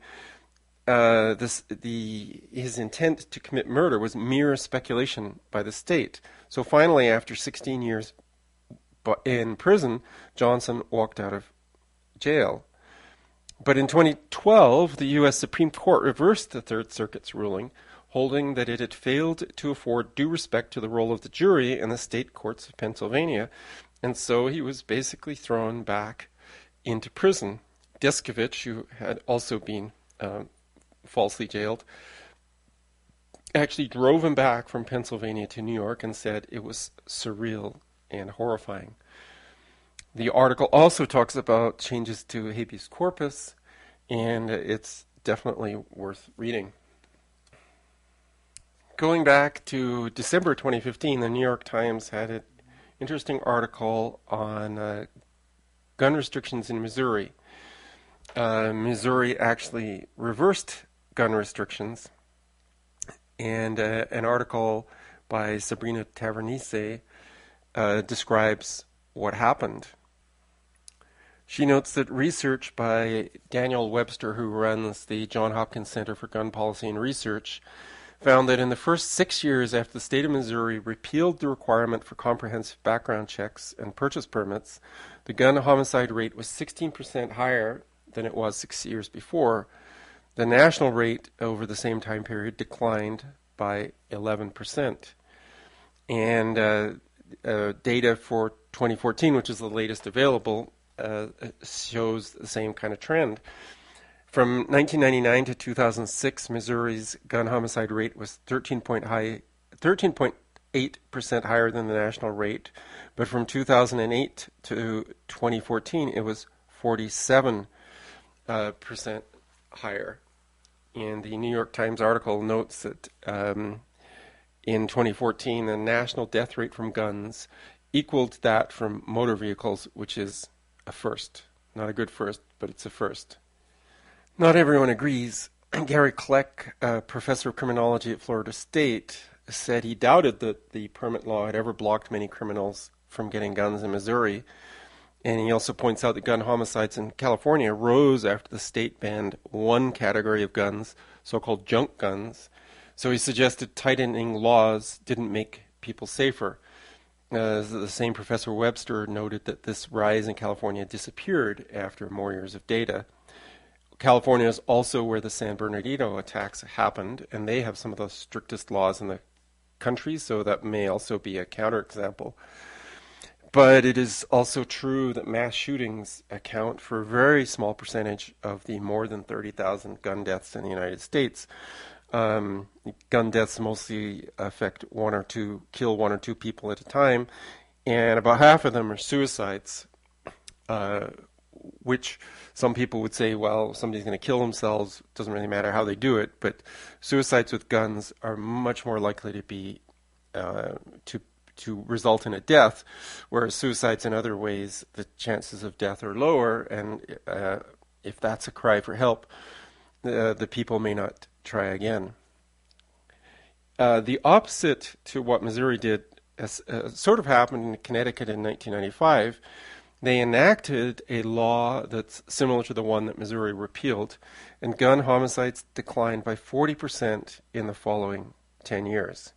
his intent to commit murder was mere speculation by the state. So finally, after 16 years in prison, Johnson walked out of jail. But in 2012, the U.S. Supreme Court reversed the Third Circuit's ruling, holding that it had failed to afford due respect to the role of the jury in the state courts of Pennsylvania, and so he was basically thrown back into prison. Descovich, who had also been falsely jailed, actually drove him back from Pennsylvania to New York and said it was surreal and horrifying. The article also talks about changes to habeas corpus, and it's definitely worth reading. Going back to December 2015, the New York Times had an interesting article on gun restrictions in Missouri. Missouri actually reversed gun restrictions, and an article by Sabrina Tavernise describes what happened. She notes that research by Daniel Webster, who runs the Johns Hopkins Center for Gun Policy and Research, found that in the first 6 years after the state of Missouri repealed the requirement for comprehensive background checks and purchase permits, the gun homicide rate was 16% higher than it was 6 years before. The national rate over the same time period declined by 11%. And data for 2014, which is the latest available, shows the same kind of trend. From 1999 to 2006, Missouri's gun homicide rate was 13.8% higher than the national rate, but from 2008 to 2014, it was 47% higher. And the New York Times article notes that in 2014, the national death rate from guns equaled that from motor vehicles, which is a first. Not a good first, but it's a first. Not everyone agrees. Gary Kleck, professor of criminology at Florida State, said he doubted that the permit law had ever blocked many criminals from getting guns in Missouri. And he also points out that gun homicides in California rose after the state banned one category of guns, so-called junk guns. So he suggested tightening laws didn't make people safer. The same Professor Webster noted that this rise in California disappeared after more years of data. California is also where the San Bernardino attacks happened, and they have some of the strictest laws in the country, so that may also be a counterexample. But it is also true that mass shootings account for a very small percentage of the more than 30,000 gun deaths in the United States. Gun deaths mostly kill one or two people at a time, and about half of them are suicides, which some people would say, well, somebody's going to kill themselves, it doesn't really matter how they do it, but suicides with guns are much more likely to be to result in a death, whereas suicides in other ways, the chances of death are lower, and if that's a cry for help, the people may not try again. The opposite to what Missouri did sort of happened in Connecticut in 1995. They enacted a law that's similar to the one that Missouri repealed, and gun homicides declined by 40% in the following 10 years.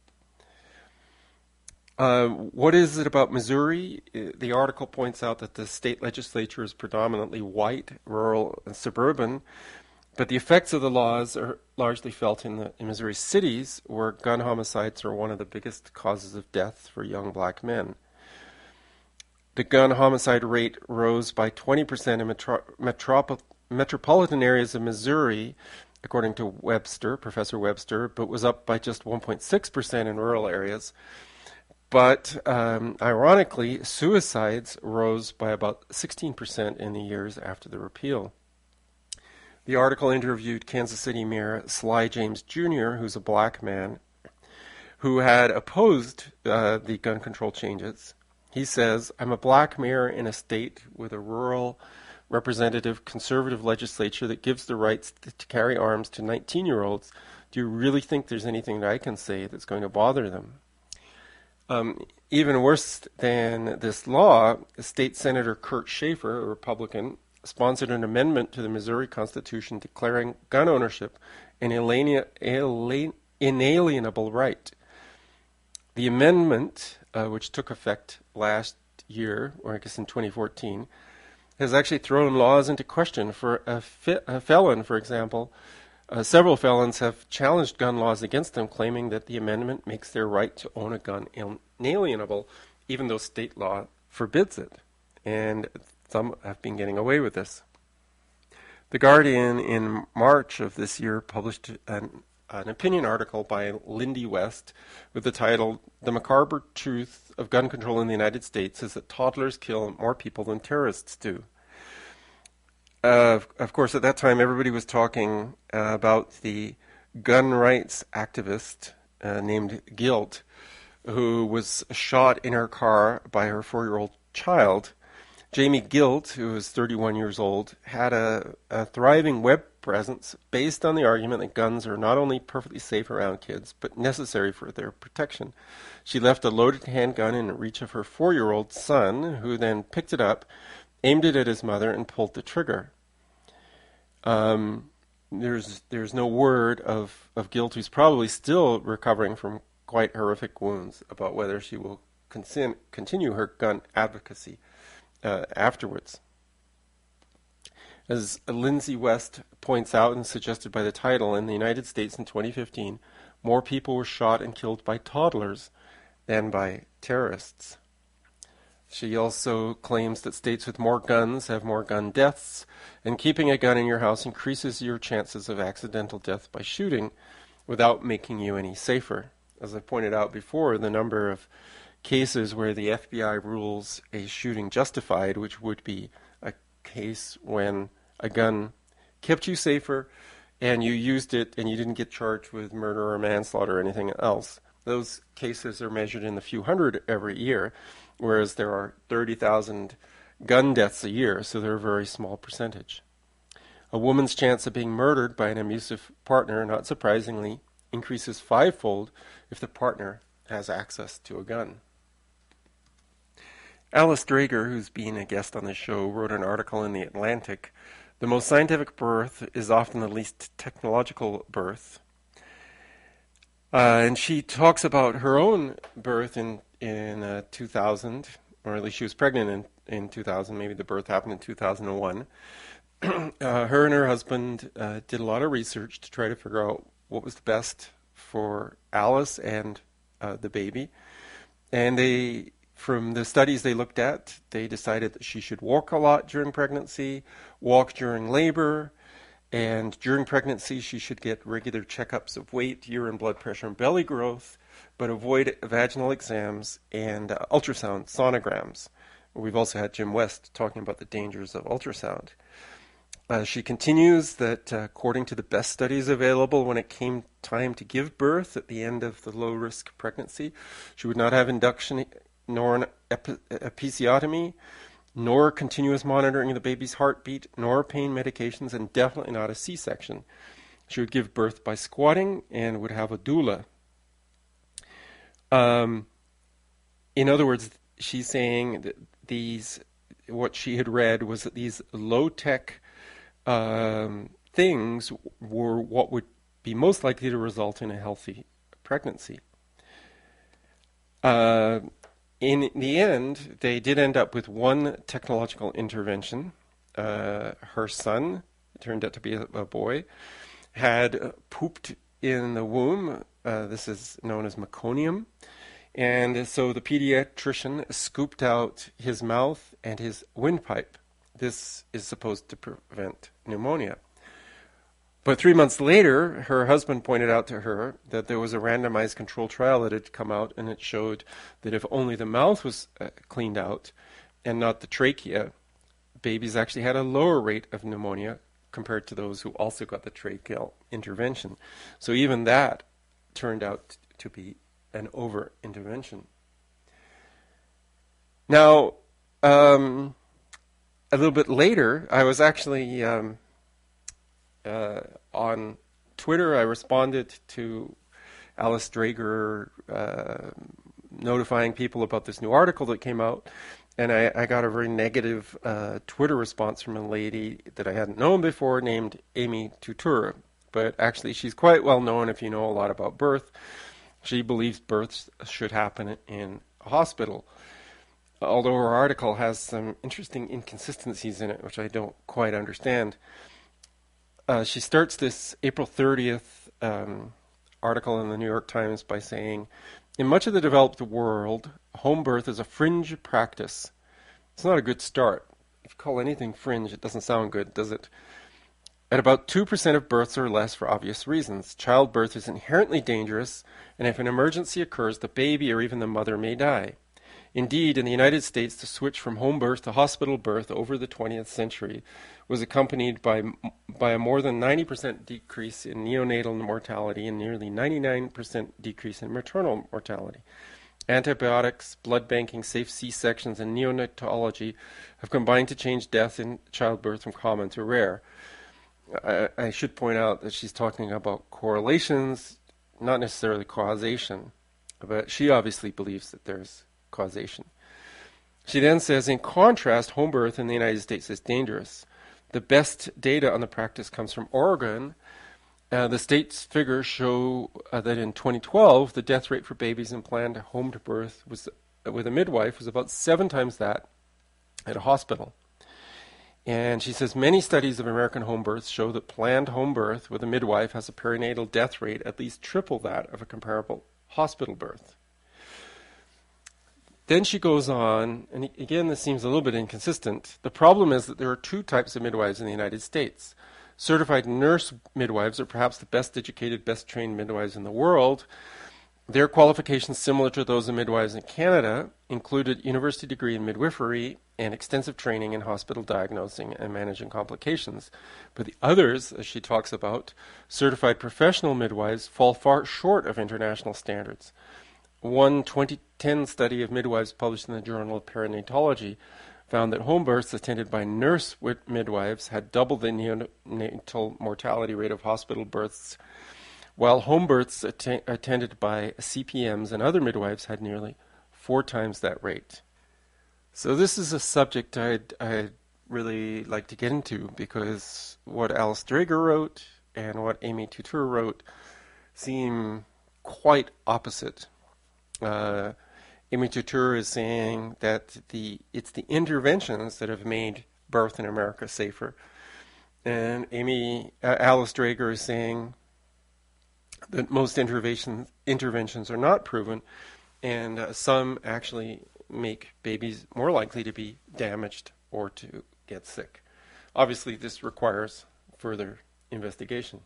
What is it about Missouri? The article points out that the state legislature is predominantly white, rural, and suburban, but the effects of the laws are largely felt in Missouri cities, where gun homicides are one of the biggest causes of death for young black men. The gun homicide rate rose by 20% in metropolitan areas of Missouri, according to Professor Webster, but was up by just 1.6% in rural areas. But ironically, suicides rose by about 16% in the years after the repeal. The article interviewed Kansas City Mayor Sly James Jr., who's a black man, who had opposed the gun control changes. He says, "I'm a black mayor in a state with a rural, representative, conservative legislature that gives the rights to carry arms to 19-year-olds. Do you really think there's anything that I can say that's going to bother them?" Even worse than this law, State Senator Kurt Schaefer, a Republican, sponsored an amendment to the Missouri Constitution declaring gun ownership an inalienable right. The amendment, which took effect last year, or I guess in 2014, has actually thrown laws into question. For a felon, for example, several felons have challenged gun laws against them, claiming that the amendment makes their right to own a gun inalienable, even though state law forbids it. And some have been getting away with this. The Guardian in March of this year published an opinion article by Lindy West with the title, "The Macabre Truth of Gun Control in the United States is that toddlers kill more people than terrorists do." Of course, at that time, everybody was talking about the gun rights activist named Guilt, who was shot in her car by her 4-year-old child. Jamie Guilt, who was 31 years old, had a thriving web presence based on the argument that guns are not only perfectly safe around kids, but necessary for their protection. She left a loaded handgun in reach of her 4-year-old son, who then picked it up, aimed it at his mother, and pulled the trigger. There's no word of Guilt, who's probably still recovering from quite horrific wounds, about whether she will continue her gun advocacy afterwards. As Lindsay West points out and suggested by the title, in the United States in 2015, more people were shot and killed by toddlers than by terrorists. She also claims that states with more guns have more gun deaths, and keeping a gun in your house increases your chances of accidental death by shooting without making you any safer. As I pointed out before, the number of cases where the FBI rules a shooting justified, which would be a case when a gun kept you safer and you used it and you didn't get charged with murder or manslaughter or anything else. Those cases are measured in the few hundred every year, whereas there are 30,000 gun deaths a year, so they're a very small percentage. A woman's chance of being murdered by an abusive partner, not surprisingly, increases fivefold if the partner has access to a gun. Alice Drager, who's been a guest on the show, wrote an article in The Atlantic. The most scientific birth is often the least technological birth. And she talks about her own birth in 2000, or at least she was pregnant in 2000. Maybe the birth happened in 2001. Her and her husband did a lot of research to try to figure out what was the best for Alice and the baby. And from the studies they looked at, they decided that she should walk a lot during pregnancy, walk during labor, and during pregnancy she should get regular checkups of weight, urine, blood pressure, and belly growth, but avoid vaginal exams and ultrasound sonograms. We've also had Jim West talking about the dangers of ultrasound. She continues that according to the best studies available, when it came time to give birth at the end of the low-risk pregnancy, she would not have induction nor an episiotomy, nor continuous monitoring of the baby's heartbeat, nor pain medications, and definitely not a C-section. She would give birth by squatting and would have a doula. In other words, she's saying that what she had read was that these low-tech things were what would be most likely to result in a healthy pregnancy. In the end, they did end up with one technological intervention. Her son, it turned out to be a boy, had pooped in the womb. This is known as meconium. And so the pediatrician scooped out his mouth and his windpipe. This is supposed to prevent pneumonia. But 3 months later, her husband pointed out to her that there was a randomized control trial that had come out, and it showed that if only the mouth was cleaned out and not the trachea, babies actually had a lower rate of pneumonia compared to those who also got the tracheal intervention. So even that turned out to be an over-intervention. Now, a little bit later, I was actually on Twitter. I responded to Alice Drager notifying people about this new article that came out, and I got a very negative Twitter response from a lady that I hadn't known before named Amy Tutura. But actually, she's quite well known if you know a lot about birth. She believes births should happen in a hospital, although her article has some interesting inconsistencies in it, which I don't quite understand. She starts this April 30th article in the New York Times by saying, in much of the developed world, home birth is a fringe practice. It's not a good start. If you call anything fringe, it doesn't sound good, does it? At about 2% of births or less for obvious reasons. Childbirth is inherently dangerous, and if an emergency occurs, the baby or even the mother may die. Indeed, in the United States, the switch from home birth to hospital birth over the 20th century was accompanied by a more than 90% decrease in neonatal mortality and nearly 99% decrease in maternal mortality. Antibiotics, blood banking, safe C-sections, and neonatology have combined to change death in childbirth from common to rare. I should point out that she's talking about correlations, not necessarily causation, but she obviously believes that there's causation. She then says, in contrast, home birth in the United States is dangerous. The best data on the practice comes from Oregon. The state's figures show that in 2012, the death rate for babies in planned home to birth was, with a midwife, was about 7 times that at a hospital. And she says many studies of American home births show that planned home birth with a midwife has a perinatal death rate at least triple that of a comparable hospital birth. Then she goes on, and again this seems a little bit inconsistent. The problem is that there are 2 types of midwives in the United States. Certified nurse midwives are perhaps the best educated, best trained midwives in the world. Their qualifications, similar to those of midwives in Canada, included university degree in midwifery and extensive training in hospital diagnosing and managing complications. But the others, as she talks about, certified professional midwives, fall far short of international standards. One 2010 study of midwives published in the Journal of Perinatology found that home births attended by nurse midwives had double the neonatal mortality rate of hospital births, while home births attended by CPMs and other midwives had nearly 4 times that rate. So this is a subject I'd really like to get into, because what Alice Drager wrote and what Amy Tutur wrote seem quite opposite. Amy Tutur is saying that it's the interventions that have made birth in America safer, and Alice Drager is saying that most interventions are not proven, and some actually make babies more likely to be damaged or to get sick. Obviously, this requires further investigation.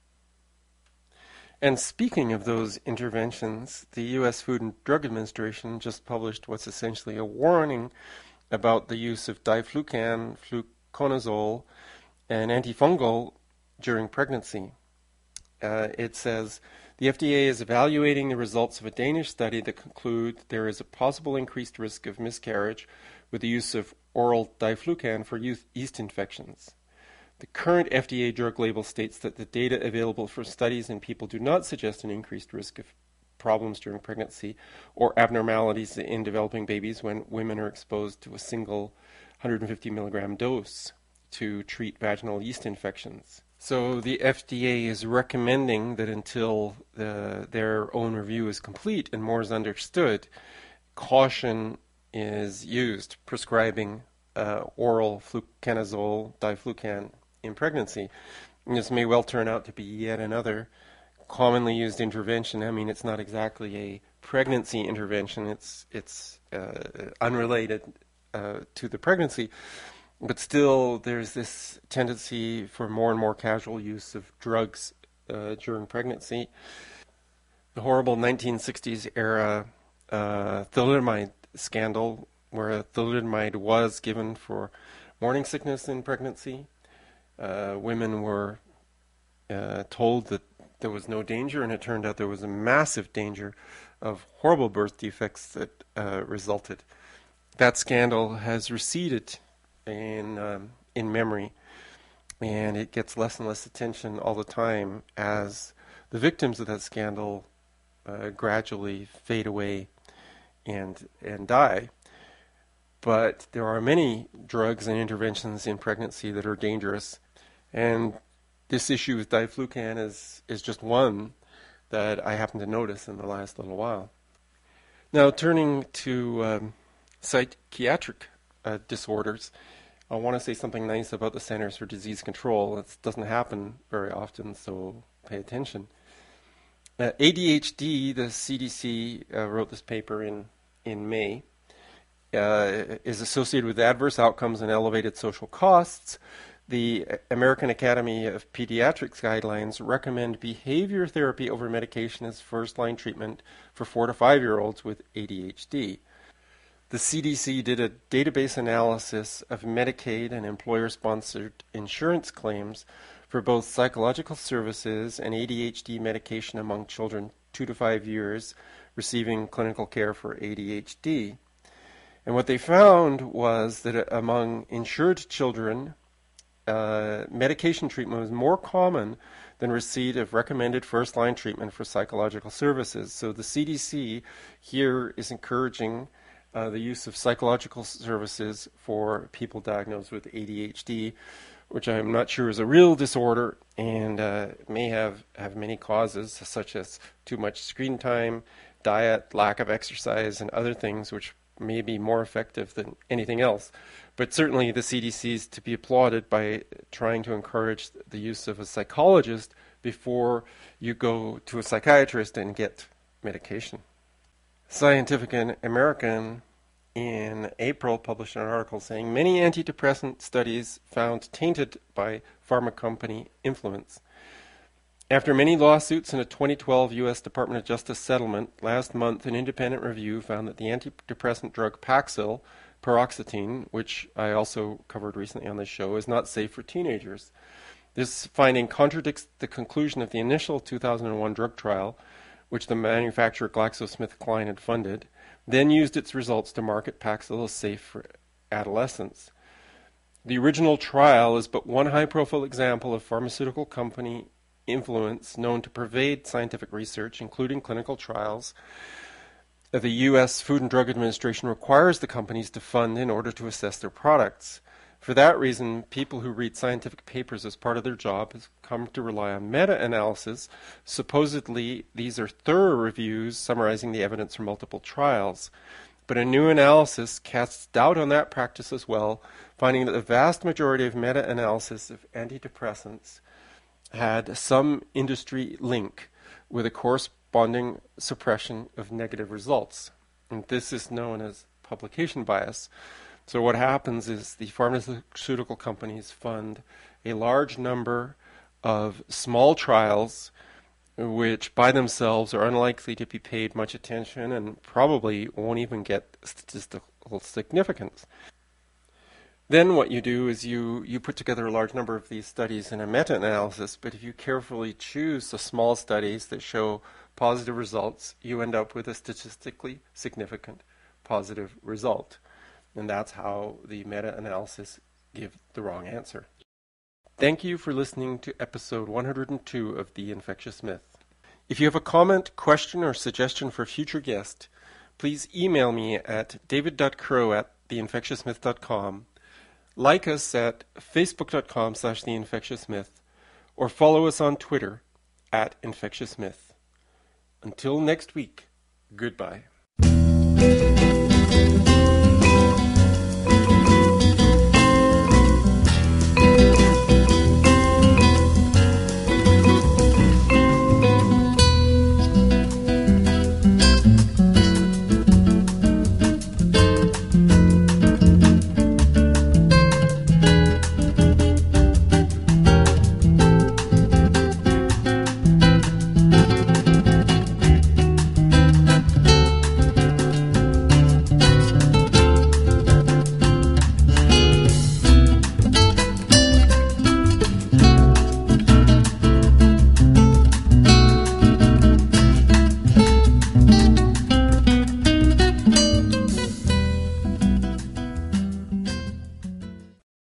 And speaking of those interventions, the U.S. Food and Drug Administration just published what's essentially a warning about the use of diflucan, fluconazole, and antifungal during pregnancy. It says, the FDA is evaluating the results of a Danish study that conclude there is a possible increased risk of miscarriage with the use of oral diflucan for yeast infections. The current FDA drug label states that the data available for studies in people do not suggest an increased risk of problems during pregnancy or abnormalities in developing babies when women are exposed to a single 150 milligram dose to treat vaginal yeast infections. So the FDA is recommending that until their own review is complete and more is understood, caution is used prescribing oral fluconazole, diflucan, in pregnancy. And this may well turn out to be yet another commonly used intervention. I mean, it's not exactly a pregnancy intervention. It's unrelated to the pregnancy. But still, there's this tendency for more and more casual use of drugs during pregnancy. The horrible 1960s era thalidomide scandal, where thalidomide was given for morning sickness in pregnancy. Women were told that there was no danger, and it turned out there was a massive danger of horrible birth defects that resulted. That scandal has receded in memory, and it gets less and less attention all the time as the victims of that scandal gradually fade away and die. But there are many drugs and interventions in pregnancy that are dangerous, and this issue with diflucan is just one that I happened to notice in the last little while. Now, turning to psychiatric disorders, I want to say something nice about the Centers for Disease Control. It doesn't happen very often, so pay attention. ADHD, the CDC wrote this paper in May, is associated with adverse outcomes and elevated social costs. The American Academy of Pediatrics guidelines recommend behavior therapy over medication as first-line treatment for 4 to 5-year-olds with ADHD. the CDC did a database analysis of Medicaid and employer-sponsored insurance claims for both psychological services and ADHD medication among children 2 to 5 years receiving clinical care for ADHD. And what they found was that among insured children, medication treatment was more common than receipt of recommended first-line treatment for psychological services. So the CDC here is encouraging the use of psychological services for people diagnosed with ADHD, which I'm not sure is a real disorder and may have many causes, such as too much screen time, diet, lack of exercise, and other things which may be more effective than anything else. But certainly the CDC is to be applauded by trying to encourage the use of a psychologist before you go to a psychiatrist and get medication. Scientific American in April published an article saying many antidepressant studies found tainted by pharma company influence. After many lawsuits and a 2012 U.S. Department of Justice settlement, last month an independent review found that the antidepressant drug Paxil, paroxetine, which I also covered recently on this show, is not safe for teenagers. This finding contradicts the conclusion of the initial 2001 drug trial, which the manufacturer GlaxoSmithKline had funded, then used its results to market Paxil as safe for adolescents. The original trial is but one high-profile example of pharmaceutical company influence known to pervade scientific research, including clinical trials. The U.S. Food and Drug Administration requires the companies to fund in order to assess their products. For that reason, people who read scientific papers as part of their job have come to rely on meta-analysis. Supposedly, these are thorough reviews summarizing the evidence from multiple trials. But a new analysis casts doubt on that practice as well, finding that the vast majority of meta-analysis of antidepressants had some industry link with a corresponding suppression of negative results. And this is known as publication bias. So what happens is the pharmaceutical companies fund a large number of small trials which by themselves are unlikely to be paid much attention and probably won't even get statistical significance. Then what you do is you put together a large number of these studies in a meta-analysis, but if you carefully choose the small studies that show positive results, you end up with a statistically significant positive result. And that's how the meta-analysis gives the wrong answer. Thank you for listening to episode 102 of The Infectious Myth. If you have a comment, question, or suggestion for a future guest, please email me at david.crow@theinfectiousmyth.com, like us at facebook.com/theinfectiousmyth, or follow us on Twitter @infectiousmyth. Until next week, goodbye.